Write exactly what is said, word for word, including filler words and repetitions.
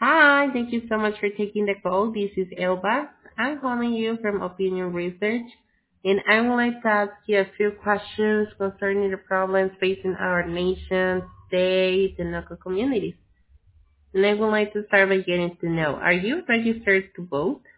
Hi, thank you so much for taking the call. This is Elba. I'm calling you from Opinion Research, and I would like to ask you a few questions concerning the problems facing our nation, state, and local communities. And I would like to start by getting to know, are you registered to vote?